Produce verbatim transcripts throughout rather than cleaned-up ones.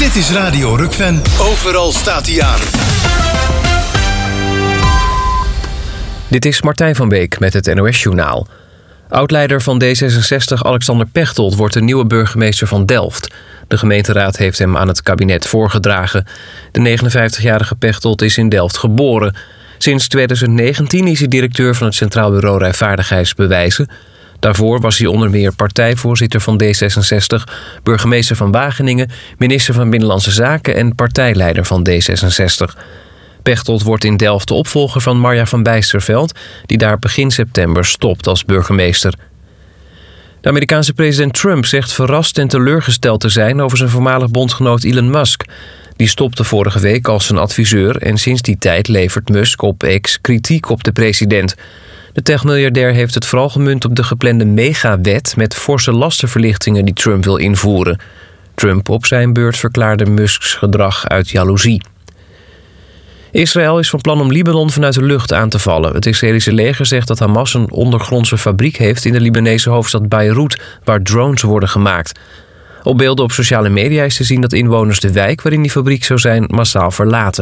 Dit is Radio Rukven. Overal staat hij aan. Dit is Martijn van Beek met het N O S-journaal. Oud-leider van D zesenzestig Alexander Pechtold wordt de nieuwe burgemeester van Delft. De gemeenteraad heeft hem aan het kabinet voorgedragen. De negenenvijftigjarige Pechtold is in Delft geboren. Sinds tweeduizend negentien is hij directeur van het Centraal Bureau Rijvaardigheidsbewijzen. Daarvoor was hij onder meer partijvoorzitter van D zesenzestig... burgemeester van Wageningen, minister van Binnenlandse Zaken en partijleider van D zesenzestig. Pechtold wordt in Delft de opvolger van Marja van Bijsterveld, die daar begin september stopt als burgemeester. De Amerikaanse president Trump zegt verrast en teleurgesteld te zijn over zijn voormalig bondgenoot Elon Musk. Die stopte vorige week als zijn adviseur en sinds die tijd levert Musk op X kritiek op de president. De techmiljardair heeft het vooral gemunt op de geplande megawet met forse lastenverlichtingen die Trump wil invoeren. Trump op zijn beurt verklaarde Musks gedrag uit jaloezie. Israël is van plan om Libanon vanuit de lucht aan te vallen. Het Israëlische leger zegt dat Hamas een ondergrondse fabriek heeft in de Libanese hoofdstad Beirut, waar drones worden gemaakt. Op beelden op sociale media is te zien dat inwoners de wijk waarin die fabriek zou zijn massaal verlaten.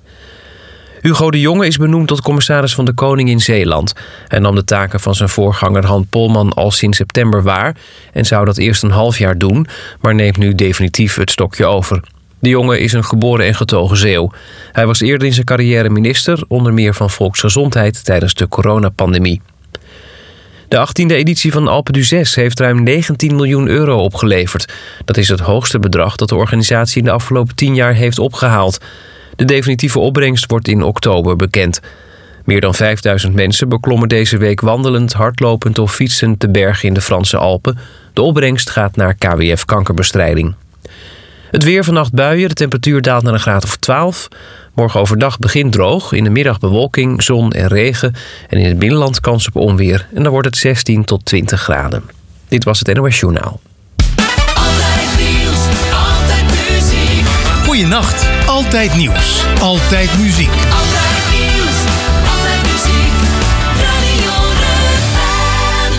Hugo de Jonge is benoemd tot commissaris van de Koning in Zeeland. Hij nam de taken van zijn voorganger Han Polman al sinds september waar en zou dat eerst een half jaar doen, maar neemt nu definitief het stokje over. De Jonge is een geboren en getogen Zeeuw. Hij was eerder in zijn carrière minister, onder meer van Volksgezondheid tijdens de coronapandemie. De achttiende editie van Alpe d'Huez heeft ruim negentien miljoen euro opgeleverd. Dat is het hoogste bedrag dat de organisatie in de afgelopen tien jaar heeft opgehaald. De definitieve opbrengst wordt in oktober bekend. Meer dan vijfduizend mensen beklommen deze week wandelend, hardlopend of fietsend de bergen in de Franse Alpen. De opbrengst gaat naar K W F Kankerbestrijding. Het weer, vannacht buien, de temperatuur daalt naar een graad of twaalf. Morgen overdag begint droog, in de middag bewolking, zon en regen. En in het binnenland kans op onweer. En dan wordt het zestien tot twintig graden. Dit was het N O S Journaal. Altijd nieuws, altijd muziek. Goeienacht, altijd nieuws, altijd muziek. Altijd nieuws, altijd muziek. Radio Rukven.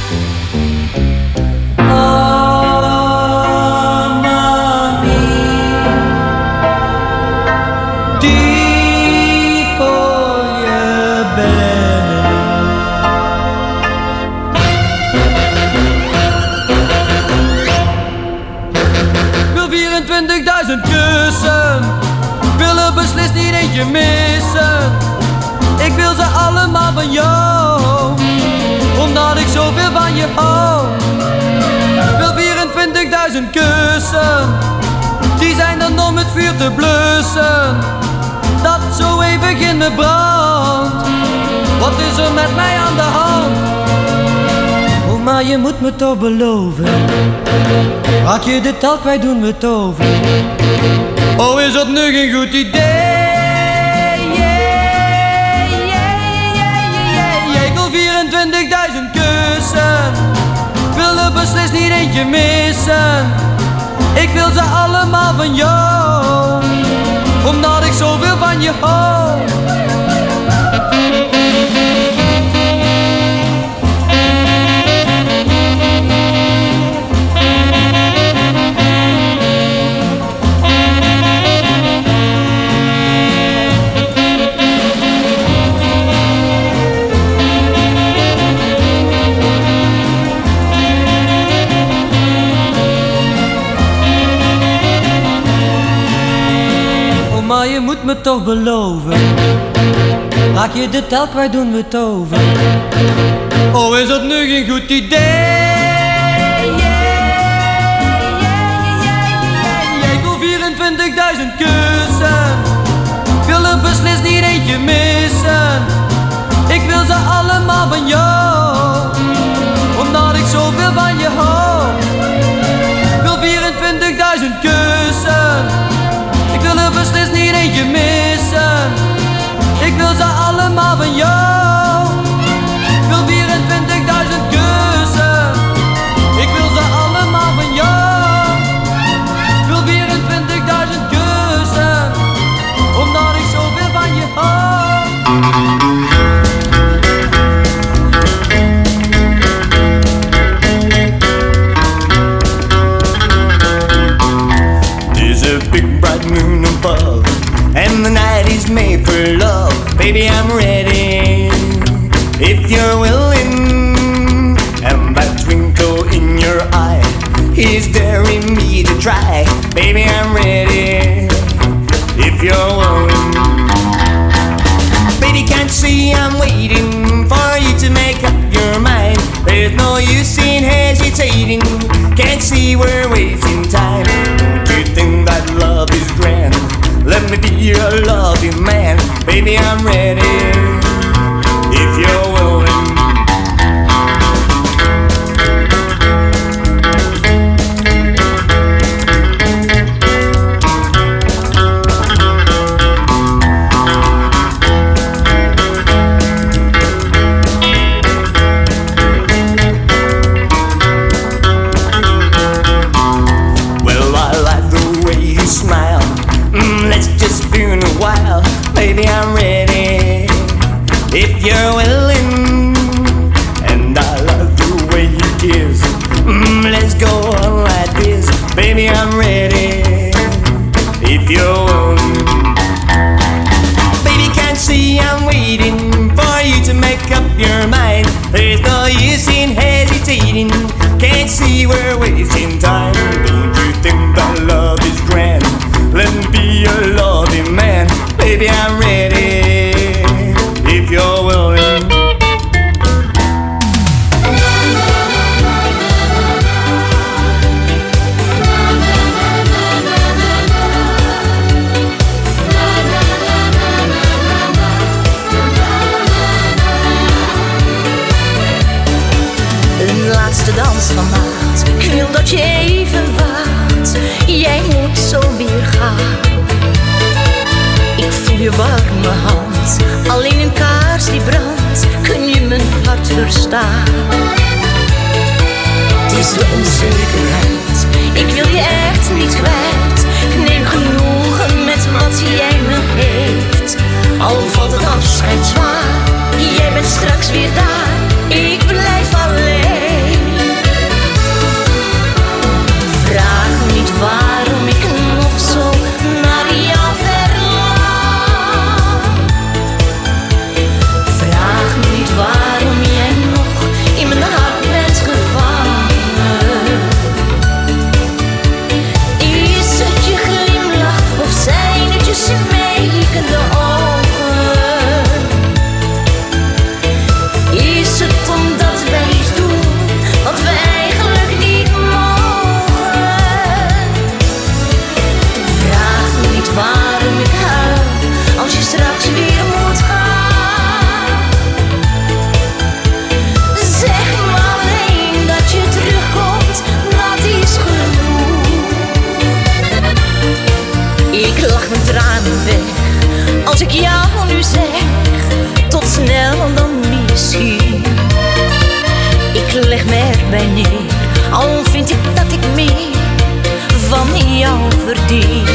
vierentwintigduizend kussen, wil er beslist niet eentje missen. Ik wil ze allemaal van jou, omdat ik zoveel van je hou. Wil vierentwintigduizend kussen, die zijn dan om het vuur te blussen, dat zo eeuwig in me brandt. Wat is er met mij aan de hand? Oh, maar je moet me toch beloven, raak je de tel kwijt, doen we het over. Oh, is dat nu geen goed idee? Yeah, yeah, yeah, yeah, yeah. Ik wil vierentwintigduizend kussen, wil er beslist niet eentje missen. Ik wil ze allemaal van jou, omdat ik zoveel van je hou. Maar je moet me toch beloven, raak je de tel kwijt, doen we het over. Oh, is dat nu geen goed idee? Yeah, yeah, yeah, yeah, yeah. Ik wil vierentwintigduizend kussen, wil er beslist niet eentje missen. Ik wil ze allemaal van jou, omdat ik zoveel van je hou. Ik wil vierentwintigduizend kussen, ik wil er beslist niet eentje missen. Ik wil ze allemaal van jou. Ik wil vierentwintigduizend kussen, ik wil ze allemaal van jou. Ik wil vierentwintigduizend kussen, omdat ik zoveel van je hou. There's a big bright above, and the night is made for love. Baby, I'm ready, if you're willing, and that twinkle in your eye is daring me to try. Baby, I'm ready, if you're willing. Baby, can't see I'm waiting for you to make up your mind. There's no use in hesitating, can't see we're wasting time. Don't you think that love is grand? Let me be your loving man. Baby, I'm ready, if you're willing. Baby, I'm ready, if you're willing, and I love the way you kiss. Mm, let's go on like this. Baby, I'm ready, if you're willing. Baby, can't see I'm waiting for you to make up your mind. There's no use in hesitating, can't see we're wasting time. Don't you think that love is grand? Let me be your loving man. Baby, I'm ready, if you're willing. Een laatste dans van maat, ik wil dat je even wacht. Jij moet zo weer gaan. Ik voel je warme hand, alleen een kaars die brandt. Kun je mijn hart verstaan? Het is de onzekerheid, ik wil je echt niet kwijt. Ik neem genoegen met wat jij me geeft. Al valt het afscheid zwaar, jij bent straks weer daar. Ik blijf alleen. Vraag me niet waarom ik nog zo naar jou verlang. Vraag me niet waarom jij nog in mijn hart bent gevangen. Is het je glimlach of zijn het je smekende ogen? Is het omdat wij iets doen wat we eigenlijk niet mogen? Vraag me niet waarom ik huil als je straks weer moet gaan. Zeg me alleen dat je terugkomt, dat is genoeg. Ik lach mijn tranen weg als ik jou nu zeg, tot snel dan misschien. Ik leg me erbij neer, al vind ik dat ik meer van jou verdien.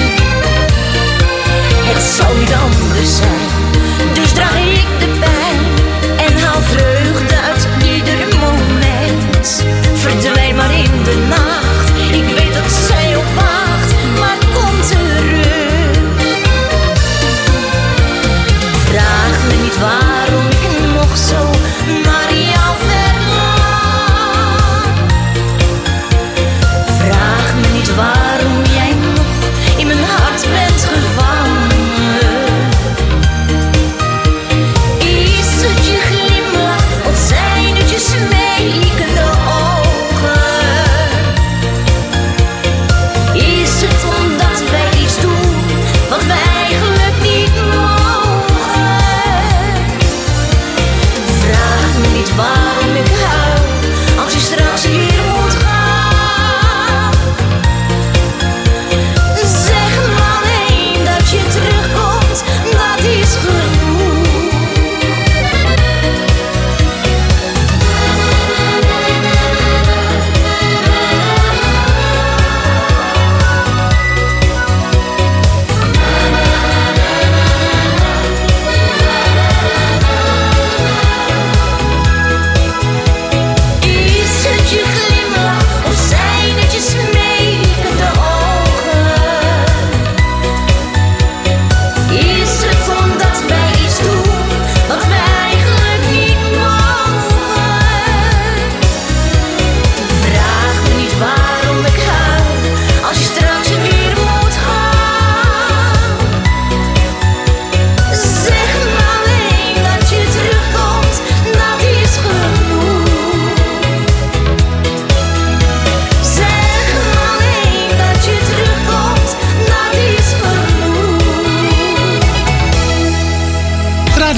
Het zal niet anders zijn, dus draag ik de pijn en haal vreugde uit ieder moment. Verdwijn maar in de nacht, ik weet dat zij op wacht, maar kom terug. Vraag me niet waarom ik nog zo naar jou verlang. Vraag me niet waarom jij nog in mijn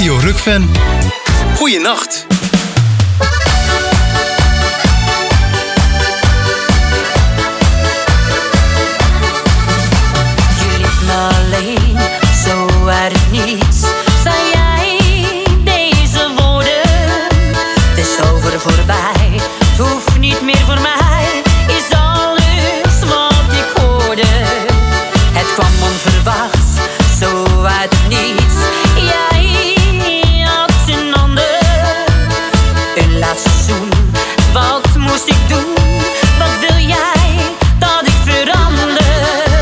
Radio Rukven. Goeienacht. Je liet me alleen, zo uit het niets. Zei jij deze woorden? Het is over voorbij, het hoeft niet meer voor mij. Is alles wat ik hoorde. Het kwam onverwachts, zo uit het niets. Jij had een ander, een laatste zoen. Wat moest ik doen? Wat wil jij dat ik verander?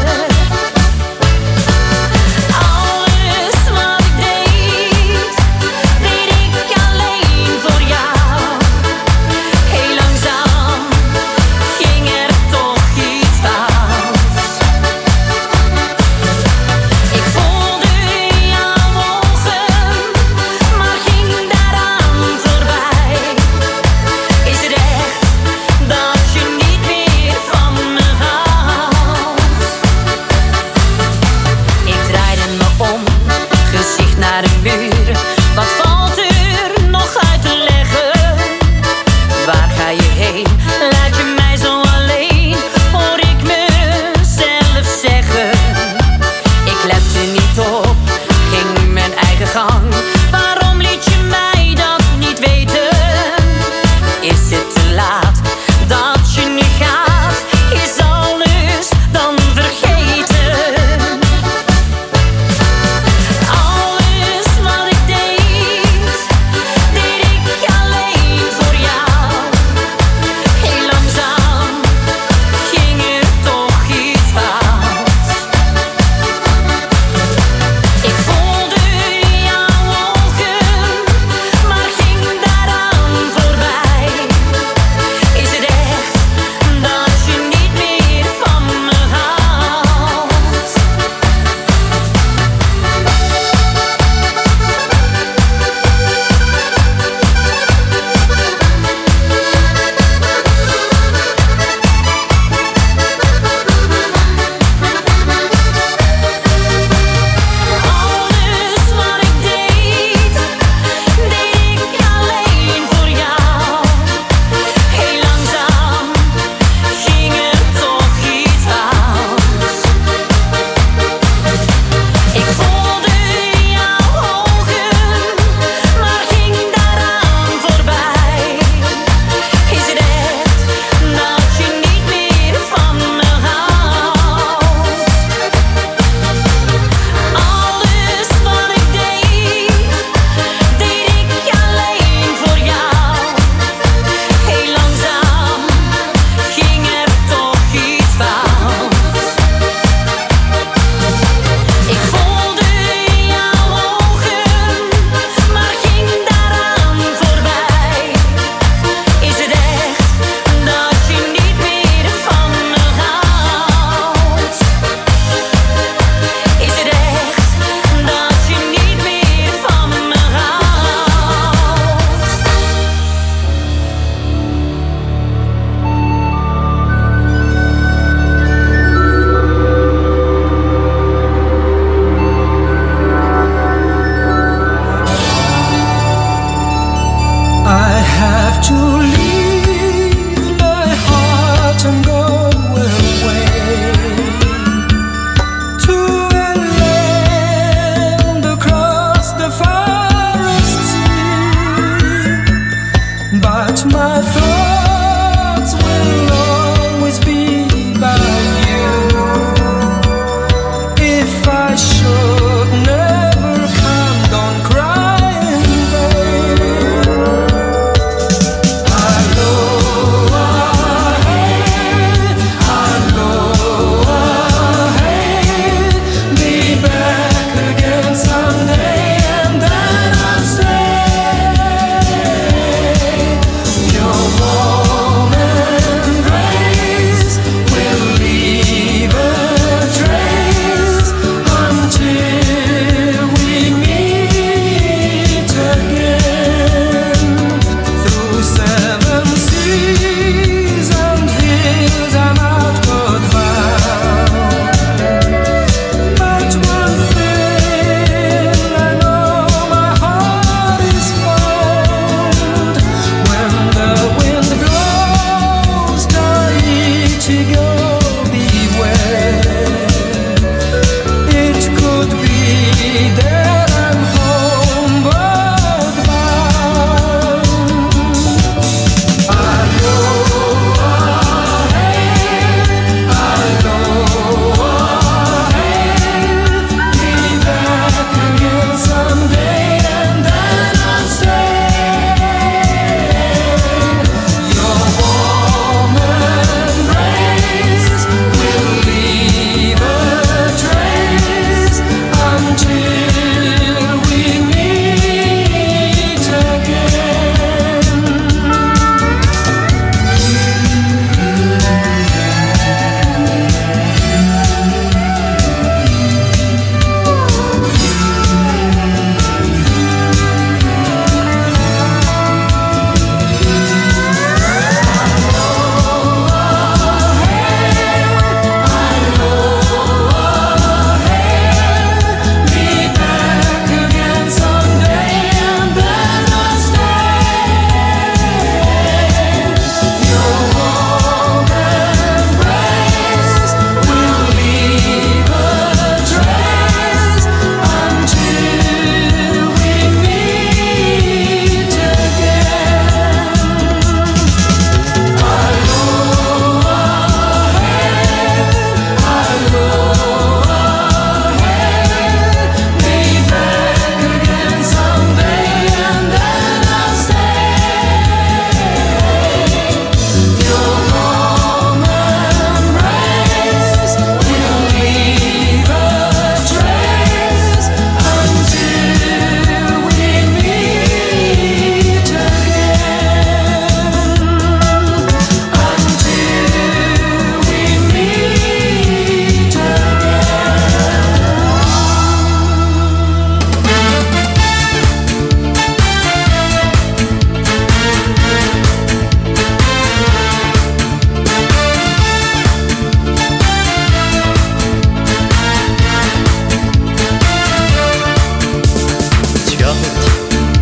Alles wat ik deed, deed ik alleen voor jou. Heel langzaam ging er toch iets fout.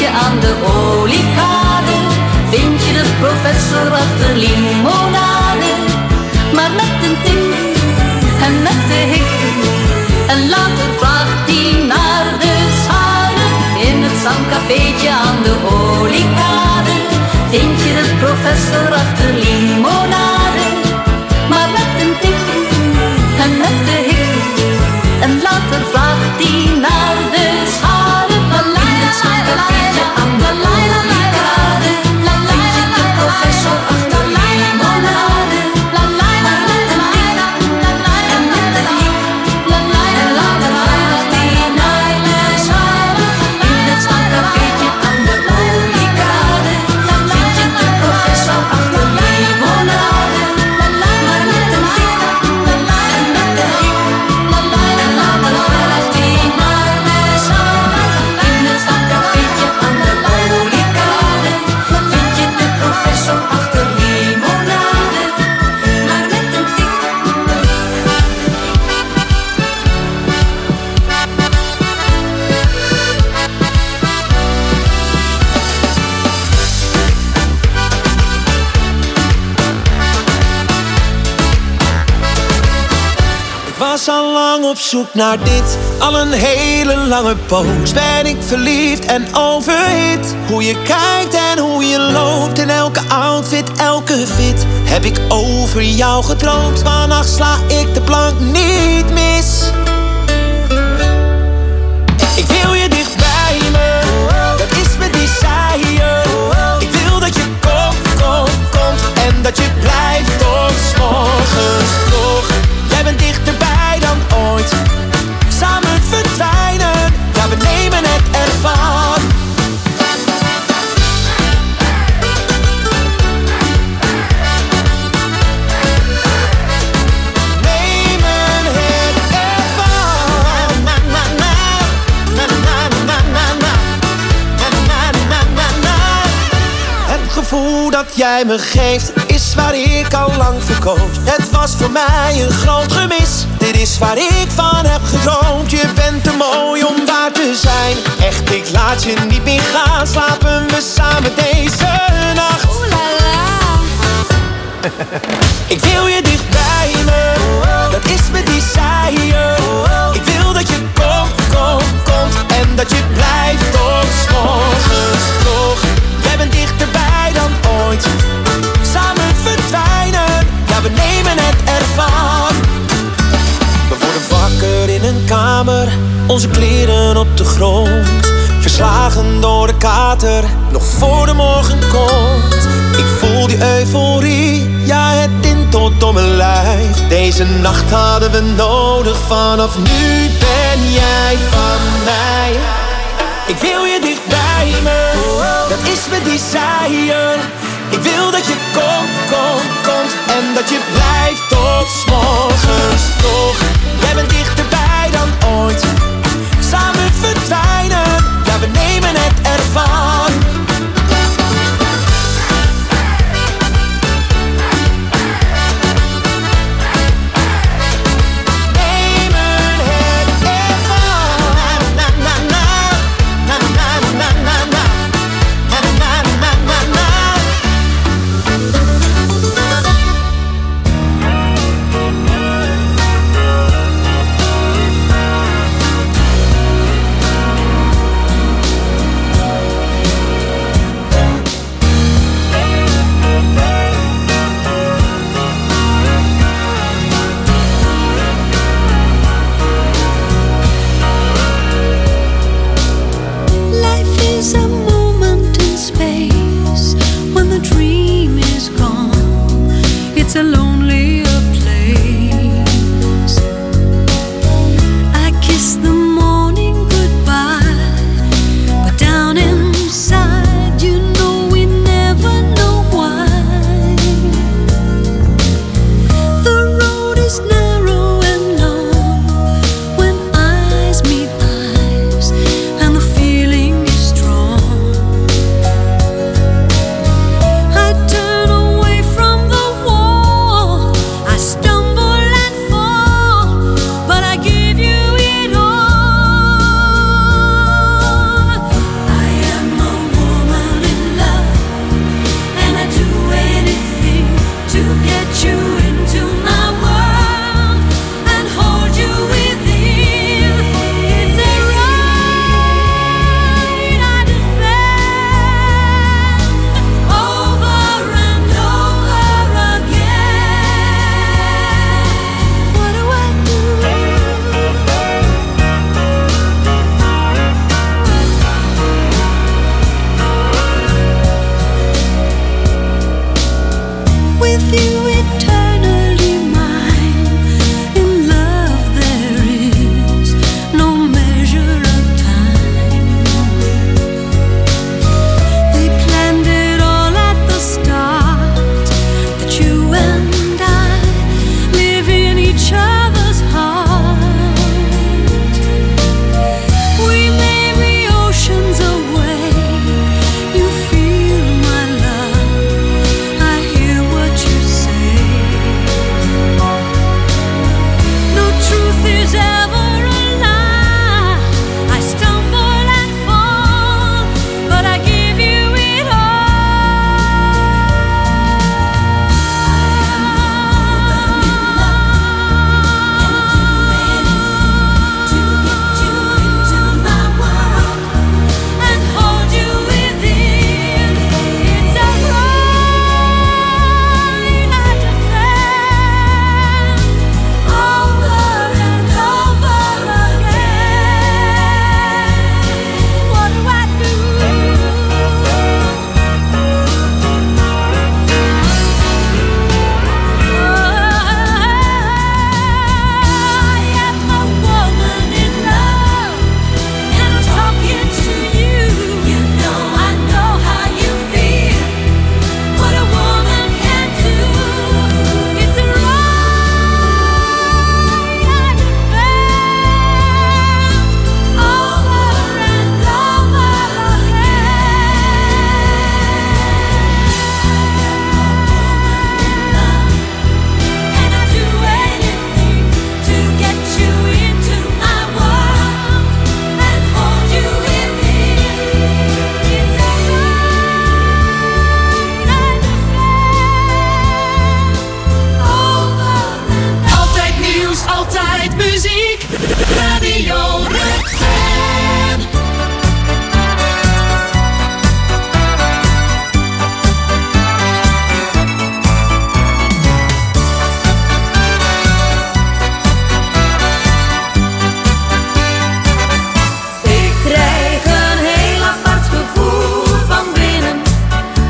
cafeetje aan de Oliekade vind je de professor achter limonade. Maar met een tik en met de hik. En later vraagt hij naar de schade. In het zangcafeetje aan de Oliekade vind je de professor achter limonade. Maar met een tik en met de hik. En later vraagt hij naar de schade. In het zangcafeetje aan de Oliekade vind je de professor achter limonade. Maar met een tik en met de hik. En later vraagt hij naar de schade. In het zangcafeetje aan de Oliekade vind je de professor achter limonade. Maar met een tik en met de hik. En later vraagt hij naar de schade. In het zangcafeetje aan de Oliekade vind je de professor achter limonade. Maar met een tik. Ik was al lang op zoek naar dit, al een hele lange poos. Ben ik verliefd en overhit. Hoe je kijkt en hoe je loopt, in elke outfit, elke fit. Heb ik over jou gedroomd, vannacht sla ik de plank niet mis. Ik wil je dicht bij me, dat is mijn desire. Ik wil dat je komt, komt, komt en dat je blijft tot 's morgens vroeg. Jij bent dichterbij dan ooit. Samen verdwijnen, ja we nemen het ervan. Nemen het ervan. Na na na, na na na na na, na na na na. Het gevoel dat jij me geeft is waar ik al lang verkoos. Het was voor mij een groot gemis. Dit is waar ik van heb gedroomd. Je bent te mooi om waar te zijn. Echt, ik laat je niet meer gaan. Slapen we samen deze nacht. Oeh la la. Ik wil je dicht bij me. Dat is mijn desire. Ik wil dat je komt, komt, komt. En dat je blijft tot 's morgens vroeg. Jij bent dichterbij dan ooit. Samen verdwijnen, ja we nemen het ervan. We worden wakker in een kamer, onze kleren op de grond. Verslagen door de kater, nog voor de morgen komt. Ik voel die euforie, ja het tintelt door mijn lijf. Deze nacht hadden we nodig, vanaf nu ben jij van mij. Ik wil je dicht bij me, dat is mijn desire. Ik wil dat je komt, komt, komt en dat je blijft tot 's morgens vroeg. Jij bent dichterbij dan ooit. Samen verdwijnen, ja we nemen het ervan. Nemen het ervan. Na na na, na na na na na, na na na na na.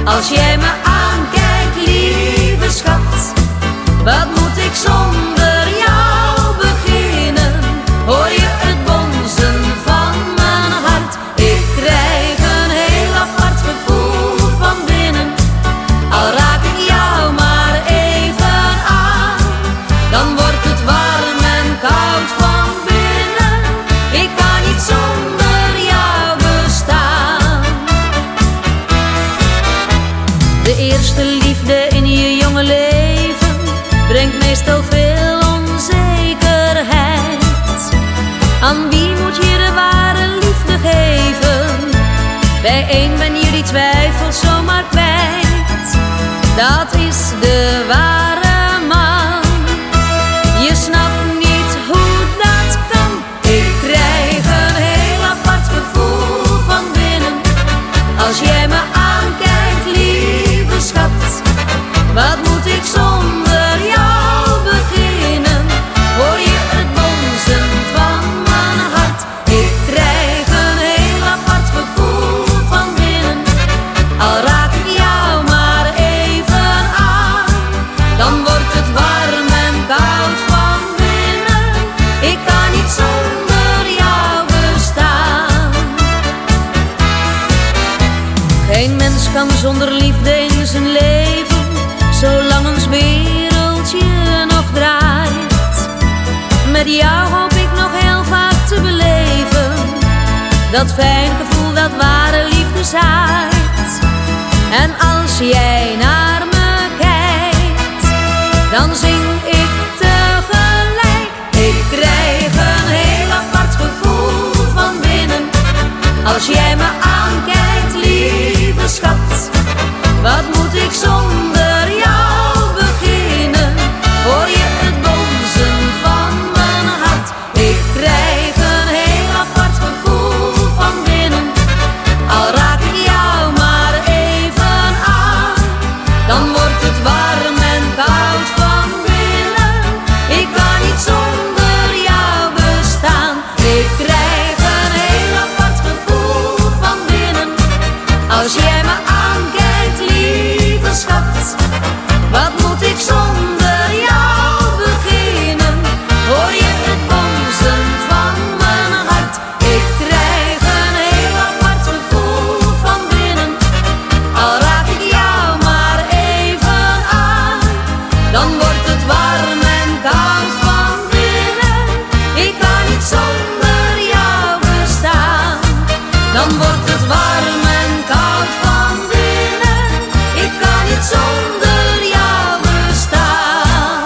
Als jij me aankijkt, lieve schat, wat moet ik zonder jou beginnen? Hoor je het bonzen van mijn hart? Ik krijg een heel apart gevoel van binnen. Al raak ik jou maar even aan, dan wordt het warm en koud van binnen. Ik kan niet zonder jou bestaan. De eerste liefde in je jonge leven brengt meestal veel onzekerheid. Aan wie moet je de ware liefde geven? Bij één ben je die twijfel zomaar kwijt. Dat is de ware man. Je snapt niet hoe dat kan. Ik krijg een heel apart gevoel van binnen. Als jij me aankijkt, lieve schat, wat moet ik zonder jou beginnen? Hoor je het bonzen van mijn hart? Ik krijg een heel apart gevoel van binnen. Al raak ik jou maar even aan, dan wordt het warm en koud van binnen. Ik kan niet zonder jou bestaan. Geen mens kan zonder liefde in zijn leven, zolang ons wereldje nog draait. Met jou hoop ik nog heel vaak te beleven, dat fijn gevoel dat ware liefde zaait. En als jij naar me kijkt, dan zing ik tegelijk. Ik krijg een heel apart gevoel van binnen. Als jij me aankijkt, lieve schat, wat moet ik zonder jou beginnen? Hoor je het bonzen van mijn hart? Ik krijg een heel apart gevoel van binnen. Al raak ik jou maar even aan, dan wordt het warm en koud van binnen. Ik kan niet zonder jou bestaan. Ik krijg een heel apart gevoel van binnen. Als jij me aankijkt, lieve schat, wat moet ik zonder jou beginnen? Hoor je het bonzen van mijn hart? Ik krijg een heel apart gevoel van binnen. Al raak ik jou maar even aan, dan wordt het warm en koud van binnen. Ik kan niet zonder jou bestaan. Dan wordt het warm en koud van binnen. Ik kan niet zonder jou bestaan.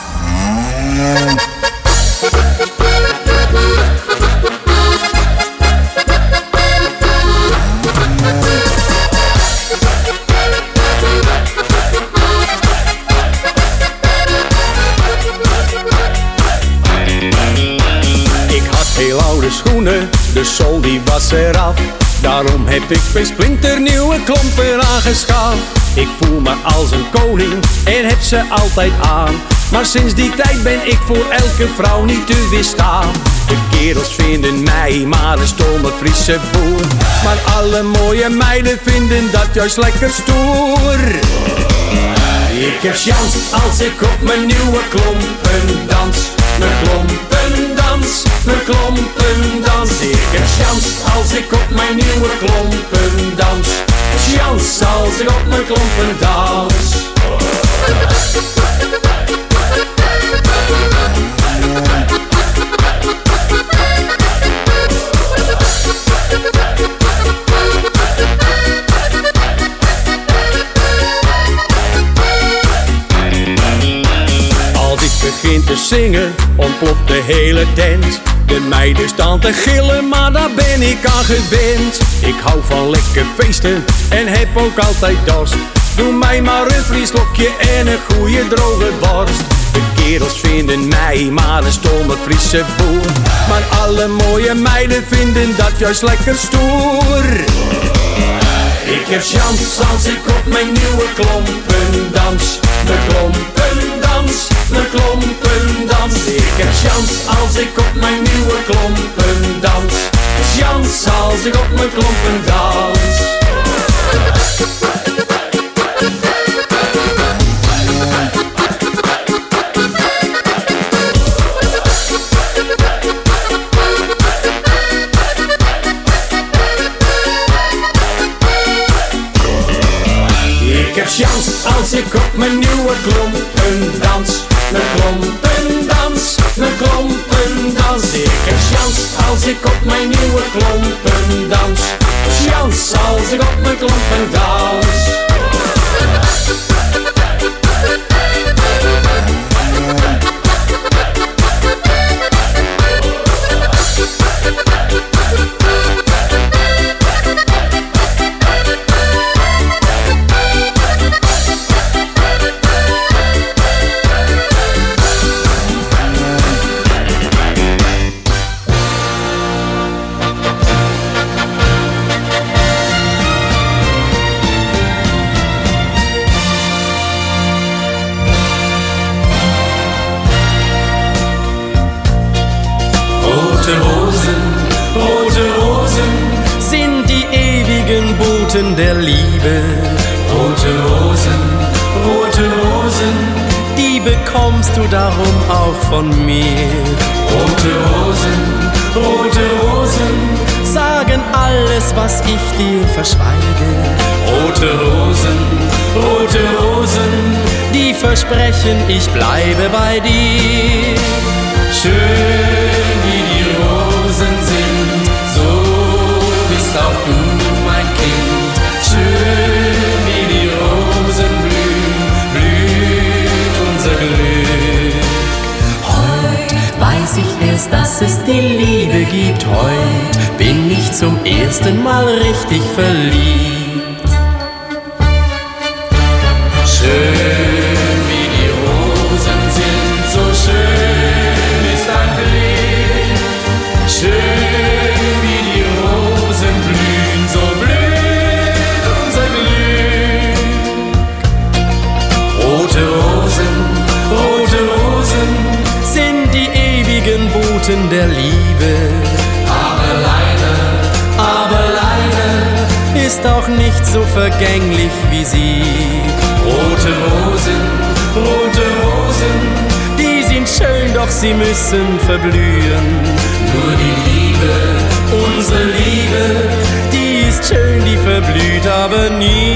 Ik had heel oude schoenen, de zool die was eraf. Daarom heb ik bij splinternieuwe klompen aangeschaft. Ik voel me als een koning en heb ze altijd aan. Maar sinds die tijd ben ik voor elke vrouw niet te weerstaan. De kerels vinden mij maar een stomme Friese boer. Maar alle mooie meiden vinden dat juist lekker stoer. Ik heb chans als ik op mijn nieuwe klompen dans. Mijn klompen dans, mijn klompen dans. Ik heb chans als ik op mijn nieuwe klompen dans. Chans als ik op mijn klompen dans. Als ik begin te zingen, ontploft de hele tent. De meiden staan te gillen, maar daar ben ik aan gewend. Ik hou van lekker feesten en heb ook altijd dorst. Doe mij maar een fris slokje en een goede droge worst. De kerels vinden mij maar een stomme Friese boer. Maar alle mooie meiden vinden dat juist lekker stoer. Ik heb chans als ik op mijn nieuwe klompen dans. Mijn klompen dans, mijn klompen dans. Ik heb chans als ik op mijn nieuwe klompen dans. Chans als ik op mijn klompen dans. heb chance als ik op mijn nieuwe klompen dans. Mijn klompen dans, mijn klompen dans. Ik heb chance als ik op mijn nieuwe klompen dans. Chance als ik op mijn klompen dans. Der Liebe. Rote Rosen, rote Rosen, die bekommst du darum auch von mir. Rote Rosen, rote Rosen, sagen alles, was ich dir verschweige. Rote Rosen, rote Rosen, die versprechen, ich bleibe bei dir. Schön wie die Rosen sind, so bist auch du mein Kind. Schön wie die Rosen blühen, blüht unser Glück. Heut weiß ich erst, dass es die Liebe gibt. Heut bin ich zum ersten Mal richtig verliebt. Schön wie die Rosen sind, so schön ist dein Blick. Schön wie die Rosen blühen, so blüht unser Glück. Rote Rosen, rote Rosen sind die ewigen Boten der Liebe. Aber leider, aber leider ist auch nicht so vergänglich wie sie. Rote Rosen, rote Rosen, die sind schön, doch sie müssen verblühen. Nur die Liebe, unsere Liebe, die ist schön, die verblüht aber nie.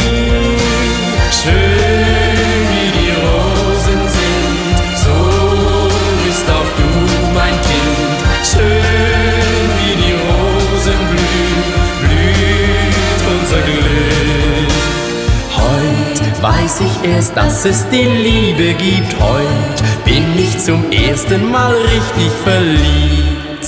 Schön wie die Rosen sind, so bist auch du mein Kind. Schön wie die Rosen blühen, blüht unser Glück. Heut weiß ich erst, dass es die Liebe gibt. Heut bin ich zum ersten Mal richtig verliebt.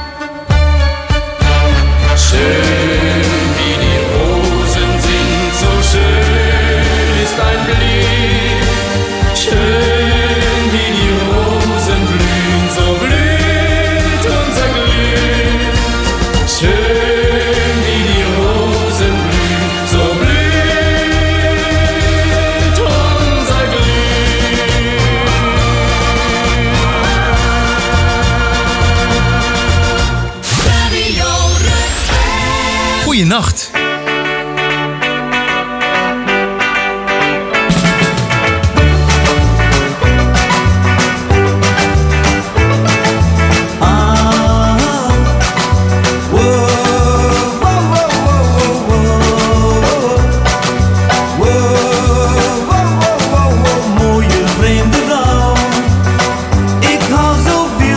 Schön wie die Rosen sind, so schön ist dein Blick. Schön wie die Rosen blühen, so blüht unser Glück. Schön wie die Rosen blühen, so blüht unser Glück. Goeienacht.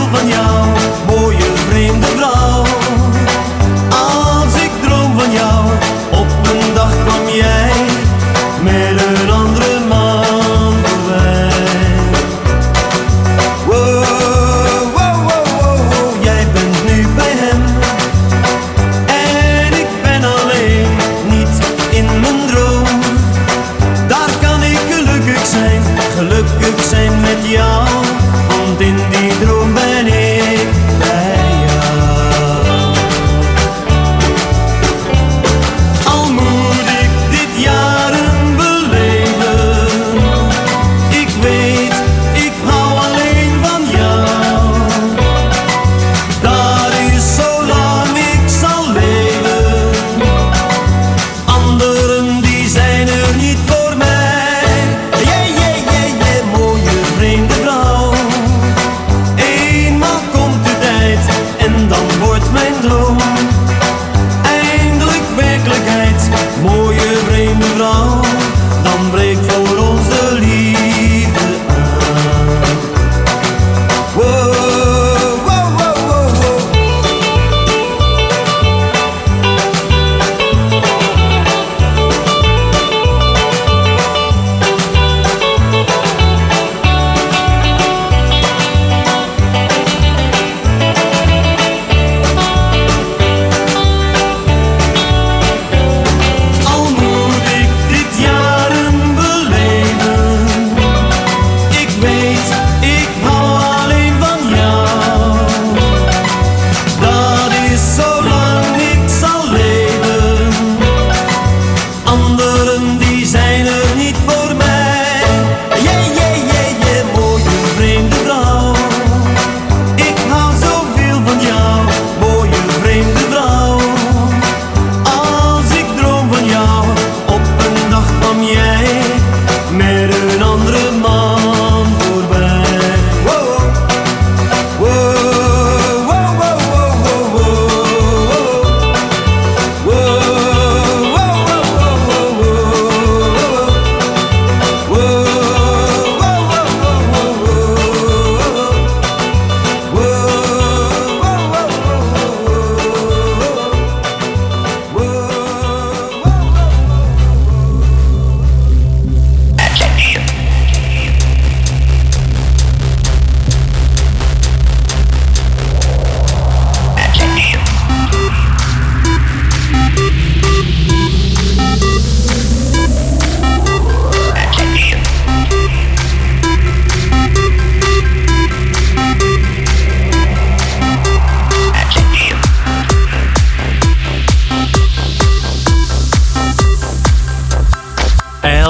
Als ik droom van jou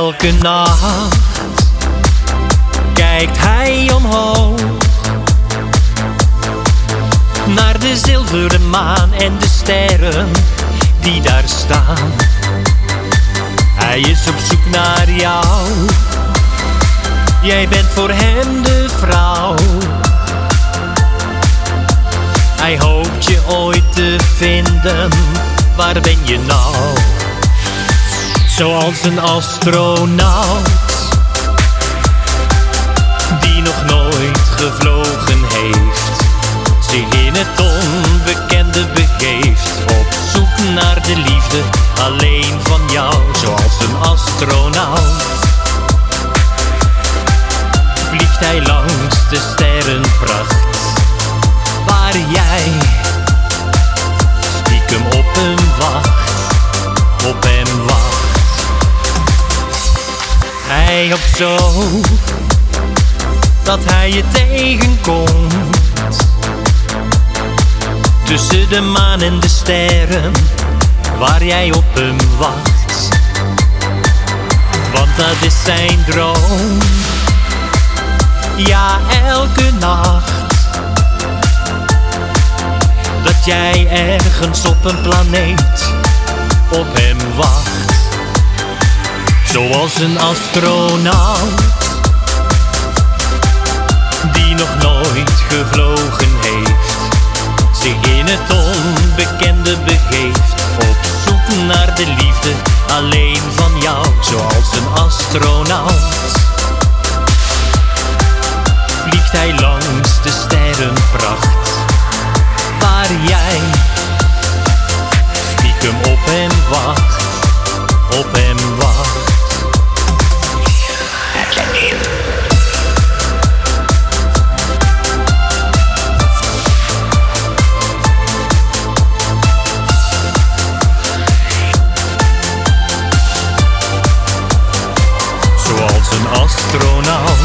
Elke nacht kijkt hij omhoog naar de zilveren maan en de sterren die daar staan. Hij is op zoek naar jou, jij bent voor hem de vrouw. Hij hoopt je ooit te vinden, waar ben je nou? Zoals een astronaut die nog nooit gevlogen heeft, zich in het onbekende begeeft, op zoek naar de liefde alleen van jou. Zoals een astronaut vliegt hij langs de sterrenpracht, waar jij stiekem op hem wacht, op hem wacht. Hij hoopt zo dat hij je tegenkomt tussen de maan en de sterren, waar jij op hem wacht. Want dat is zijn droom, ja, elke nacht, dat jij ergens op een planeet op hem wacht. Zoals een astronaut die nog nooit gevlogen heeft, zich in het onbekende begeeft, op zoek naar de liefde alleen van jou. Zoals een astronaut vliegt hij langs de sterrenpracht, waar jij stiekem op hem wacht, op hem wacht. Zoals een astronaut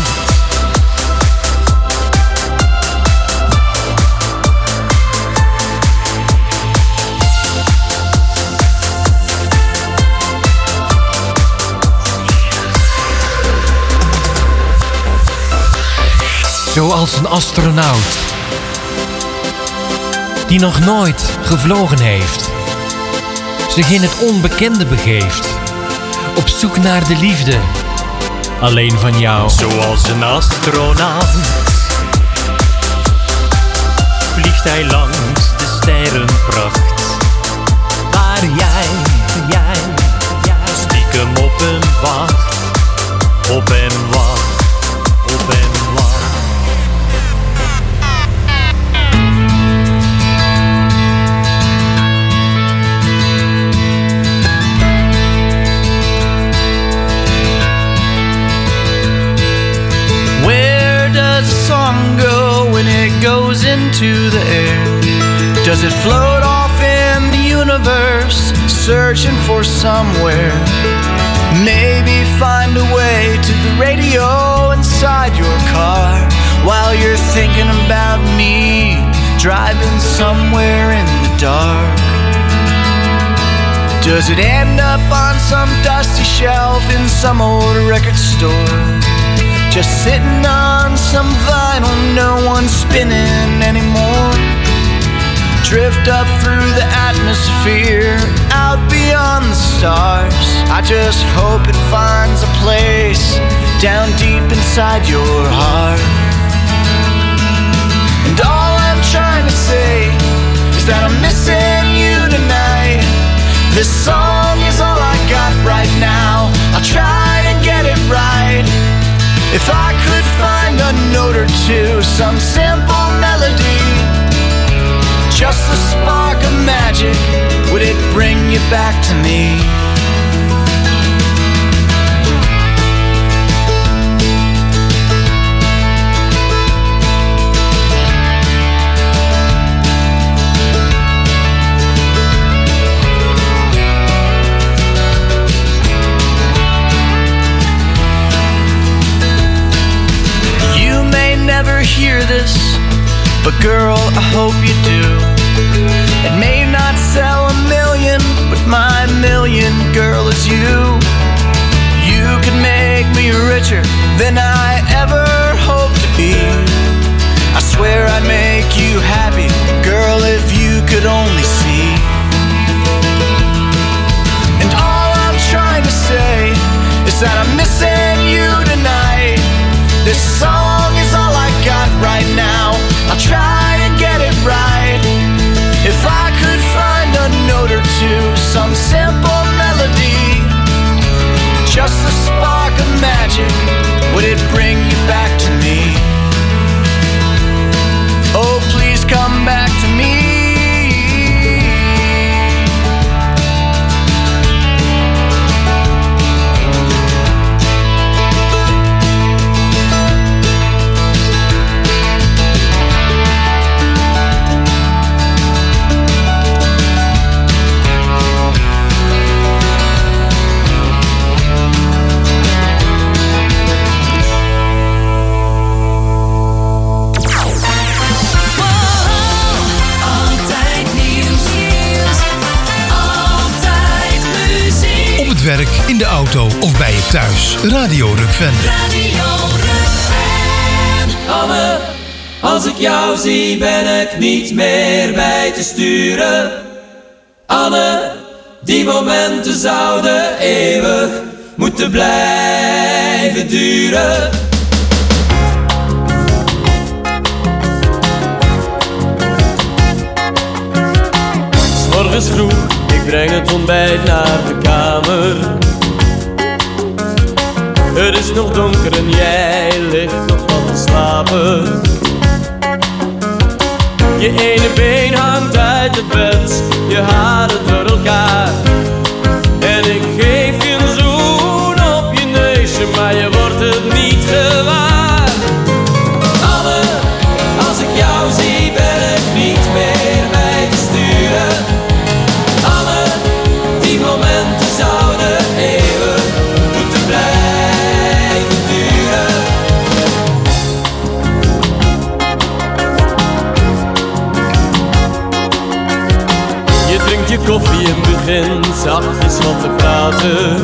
Zoals een astronaut die nog nooit gevlogen heeft, zich in het onbekende begeeft, op zoek naar de liefde alleen van jou. Zoals een astronaut vliegt hij langs de sterrenpracht, waar jij, jij, jij stiekem op hem wacht, op hem wacht, op hem wacht. Does a song go when it goes into the air? Does it float off in the universe, searching for somewhere? Maybe find a way to the radio inside your car, while you're thinking about me, driving somewhere in the dark. Does it end up on some dusty shelf in some old record store, just sitting on some vinyl no one's spinning anymore? Drift up through the atmosphere, out beyond the stars. I just hope it finds a place down deep inside your heart. And all I'm trying to say is that I'm missing you tonight. This song is all I got right now, I'll try to get it right. If I could find a note or two, some simple melody, just a spark of magic, would it bring you back to me? Never hear this, but girl, I hope you do. It may not sell a million, but my million, girl, is you. You could richer than I ever hoped to be. I swear I'd make you happy, girl, if you could only see. And all I'm trying to say is that I'm missing you tonight. This song is all I got right now. I'll try to get it right. If I could find a note or two, some simple melody, just a spark of magic, would it bring you back to me? Oh, please come back to me. Werk, in de auto of bij je thuis. Radio Rukven. Radio Rukven. Anne, als ik jou zie ben ik niet meer bij te sturen. Anne, die momenten zouden eeuwig moeten blijven duren. Morgens vroeg, ik breng het ontbijt naar de kamer. Het is nog donker en jij ligt nog wat te slapen. Je ene been hangt uit het bed, je haren door elkaar. En ik geef je een zoen op je neusje, maar je wordt het niet gewaar. Anne, als ik jou zie ben ik niet meer bij te sturen. Anne, die momenten zouden eeuwig moeten blijven duren. Je drinkt je koffie en begint zachtjes wat te praten.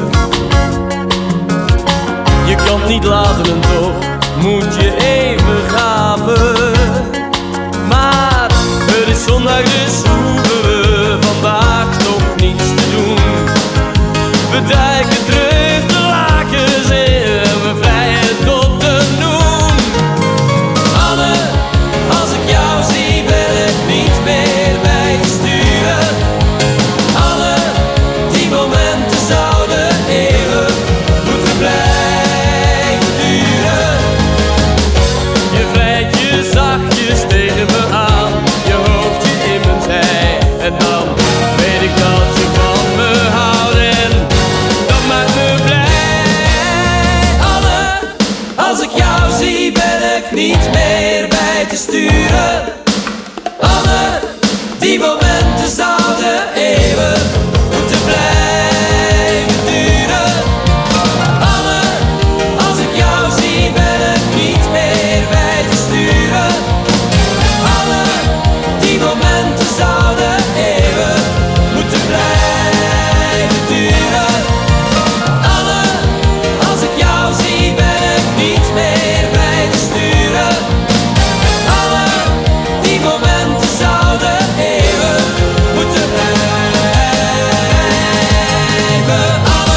Je kan het niet laten en toch moet je even gapen. Maar het is zondag dus hoeven we vandaag toch niets te doen. We duiken terug de lakens in en we vrijen tot de noem. Anne, als ik jou zie ben ik niet meer bij te sturen. Anne, die momenten zouden eeuwig moeten blijven duren. Je vrijt je zachtjes tegen me aan, je hoopt je in mijn zij. En dan weet ik dat je van me houdt en dat maakt me blij. Anne, als ik jou zie ben ik niet meer bij te sturen. Anne, die momenten zouden eeuwig moeten blijven duren. Anne, als ik jou zie ben ik niet meer bij te sturen. Anne, die momenten zouden eeuwig moeten blijven duren. Anne, als ik jou zie ben ik niet meer bij te sturen. Anne, die momenten zouden eeuwig moeten blijven. Anne.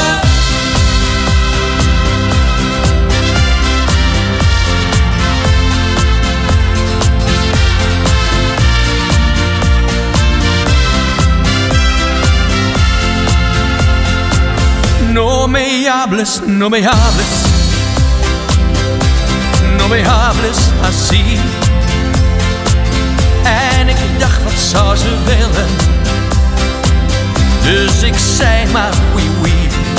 No me hables, no me hables, no me hables así. En ik dacht, wat zou ze willen? Dus ik zei maar oui, oui.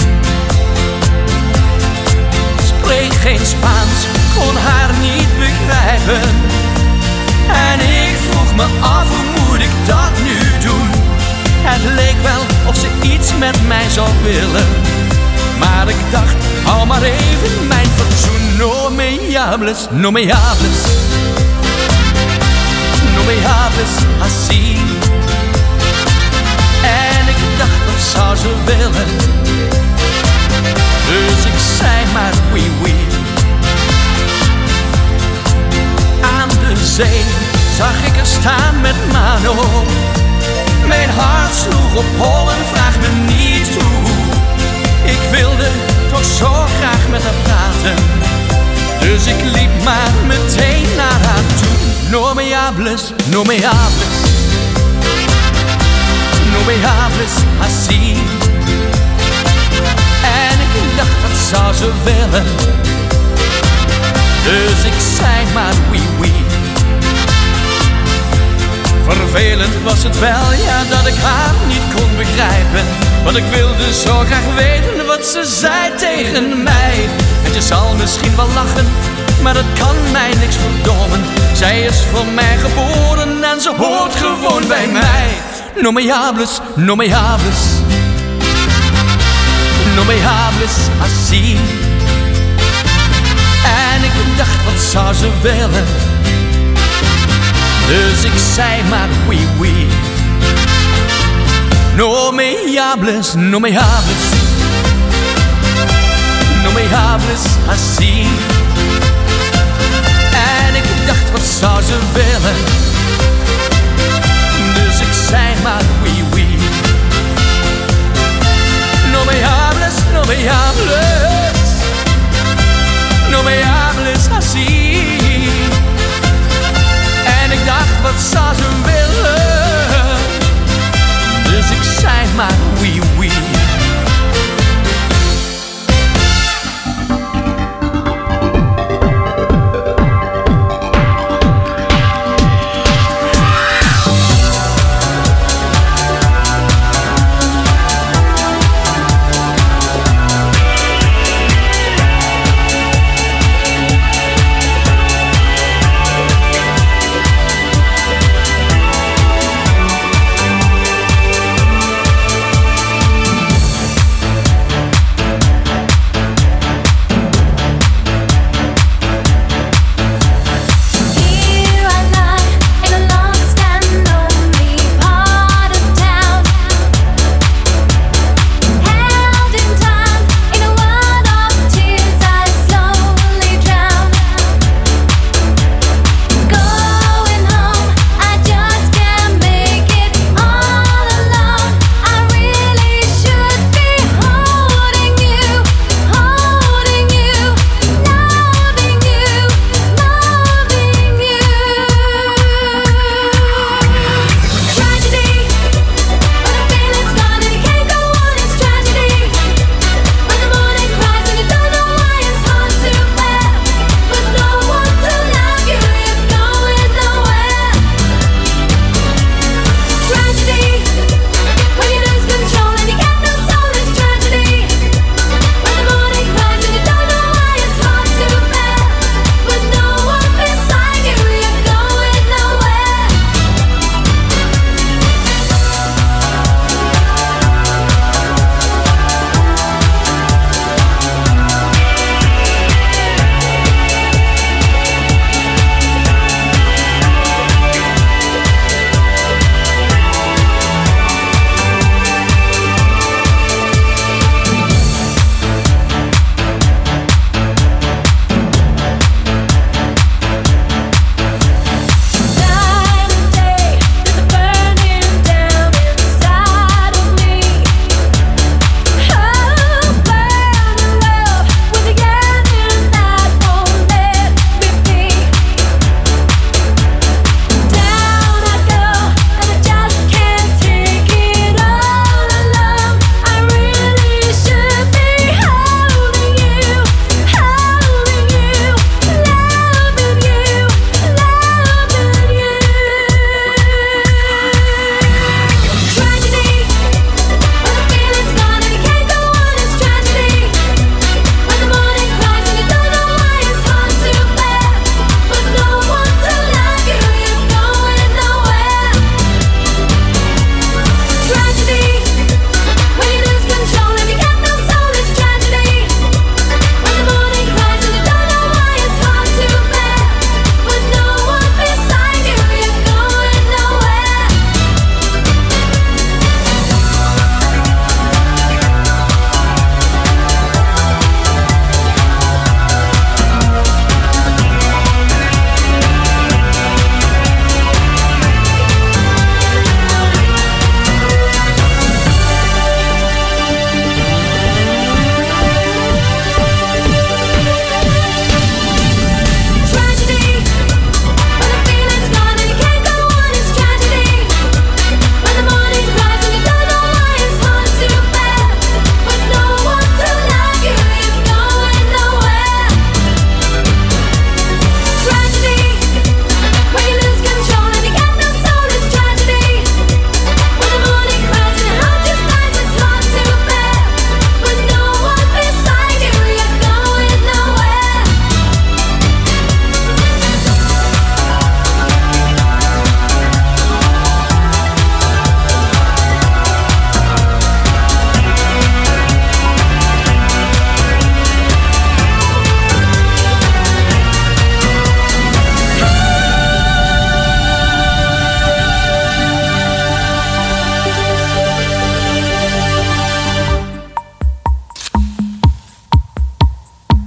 Spreek geen Spaans, kon haar niet begrijpen. En ik vroeg me af, hoe moet ik dat nu doen? Het leek wel of ze iets met mij zou willen. Maar ik dacht, hou maar even mijn fatsoen. No me hables, no me hables, no me hables así. En ik dacht, wat zou ze willen? Dus ik zei maar oui, oui. zee zag ik er staan met Mano. Mijn hart sloeg op hol en vraag me niet hoe. Ik wilde toch zo graag met haar praten, dus ik liep maar meteen naar haar toe. No me hables, no me hables, no me hables así. En ik dacht, wat zou ze willen? Dus ik zei maar oui, oui. Vervelend was het wel, ja, dat ik haar niet kon begrijpen. Want ik wilde zo graag weten wat ze zei tegen mij. En je zal misschien wel lachen, maar dat kan mij niks verdommen. Zij is voor mij geboren en ze hoort gewoon bij mij. No me hables, no me hables, no me hables así. En ik dacht, wat zou ze willen? Dus ik zei maar oui, oui. No me hables, no me hables, no me hables así. En ik dacht, wat zou ze willen? Dus ik zei maar oui, oui. No me hables, no me hables, no me hables así. En ik dacht, wat zou ze willen?